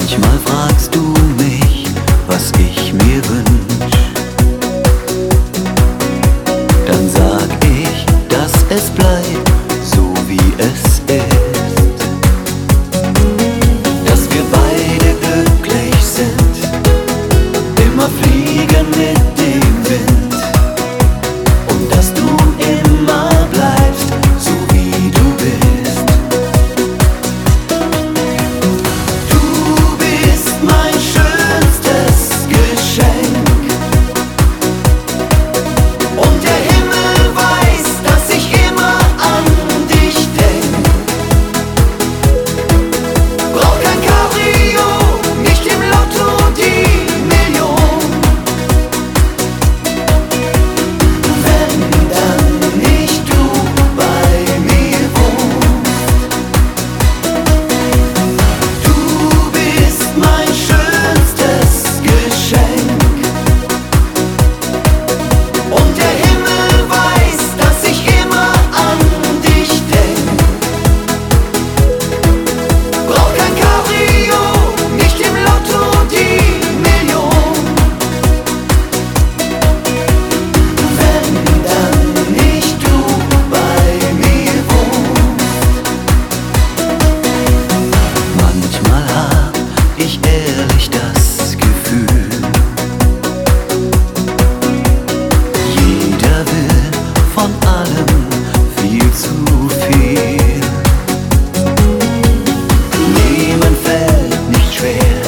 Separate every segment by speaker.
Speaker 1: Manchmal fragst du mich, was ich mir wünsch. Dann sag ich, dass es bleibt, so wie es ist. Dass wir beide glücklich sind, immer fliegen mit dem Wind. Und dass du immer bleibst, so wie du bist. Du bist mein schönstes Geschenk. Und der Himmel weiß, dass ich immer an dich denk. Brauch kein Cabrio, nicht im Lotto die Million. Wenn dann nicht du bei mir wohnst. Du bist mein schönstes Geschenk. Und der Himmel weiß, dass ich immer an dich denk. Brauch kein Cabrio, nicht im Lotto die Million. Wenn dann nicht du bei mir wohnst. Manchmal hab ich ehrlich das Gefühl, jeder will von allem viel zu viel. Nehmen fällt nicht schwer,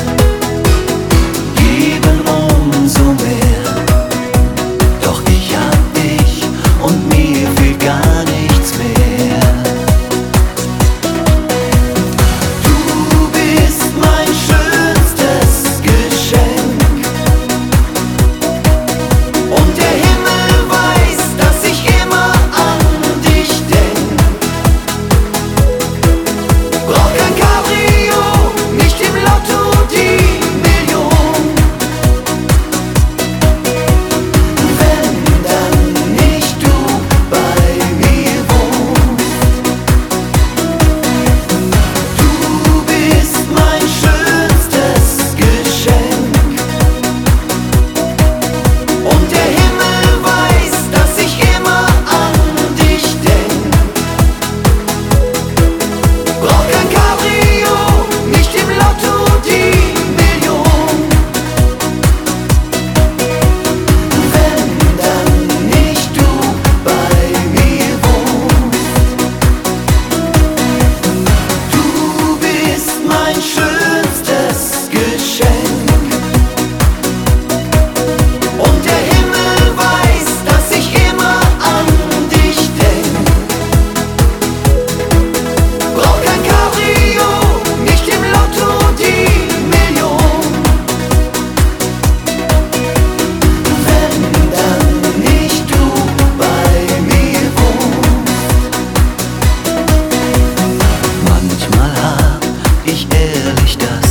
Speaker 1: geben umso mehr. Doch ich hab dich und mir fehlt gar nichts mehr. Du bist mein schönstes Geschenk. Und der Himmel weiß, dass ich immer an dich denk. Brauch kein Cabrio, nicht im Lotto die Million. Wenn dann nicht du bei mir wohnst. Du bist mein schönstes Geschenk. Und der Himmel weiß, dass ich immer an dich denk. Brauch kein Cabrio, nicht im Lotto die Million. Wenn dann nicht du bei mir wohnst. Du bist mein schönstes Geschenk. Und der Himmel weiß, dass ich immer an dich denk. Brauch kein Cabrio, nicht im Lotto die Million. Wenn dann nicht du bei mir wohnst. Manchmal hab ich ehrlich das